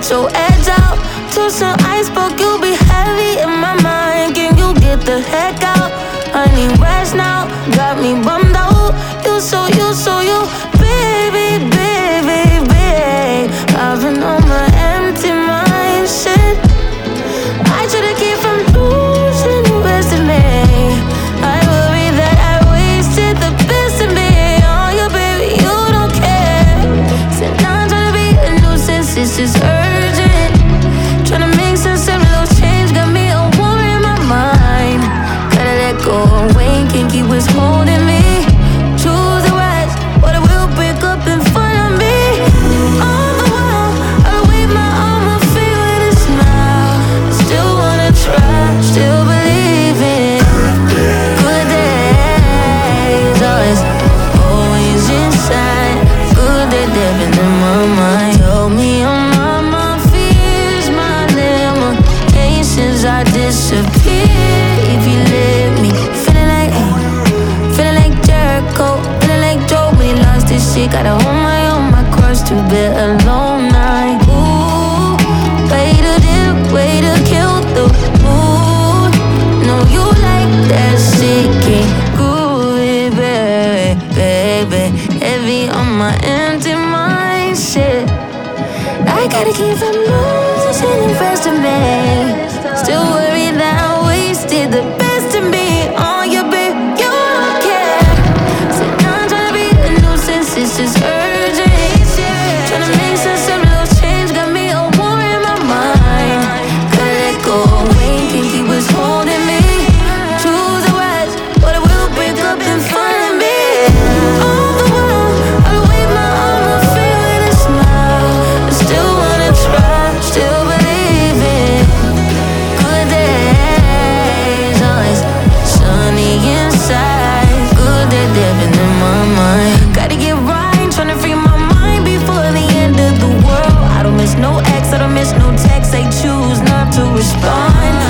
let your edge out. To some iceberg, you'll be heavy in my mind. Can you get the heck out? I need rest now, got me bummed out. You so you, baby, baby, babe. I've been on my empty mind, shit. I try to keep from losing the rest of me. I worry that I wasted the best of me. Oh, you baby, you don't care. So now I'm trying to be a nuisance, it's just urgent. Trying to make sense of little change, got me a war in my mind. Gotta let go away, can't keep what's holding me. Choose the rise, but it will break up in front of me. All the while, I wave my arm, I feel with a smile. Still wanna try, still believe in good days. Always inside, good day living in my mind. Told me I'm on my fears, my limitations, I disappear if you let me. Feeling like Jericho, feeling like Joe when he lost his shit. Gotta hold my cross to bear alone night. Ooh, way to kill the mood. No, you like that shit, can't groove it, baby. Heavy on my empty mind, shit. I gotta keep from losing the rest of me. Still worry that I wasted the best of me. Oh, you babe, you don't care. So now I'm tryna be a nuisance, it's just urgent. Tryna make sense of little change, got me a war in my mind. Gotta let go away, can't keep what's holding me. Choose the rise, but it will break up in front of me. All the while, I wave my arm, I feel with a smile. I still wanna try, still believe in good days. Always sunny inside, good day living in my mind. Gotta get right, tryna free my mind before the end of the world. I don't miss no ex, I don't miss no text, they choose not to respond.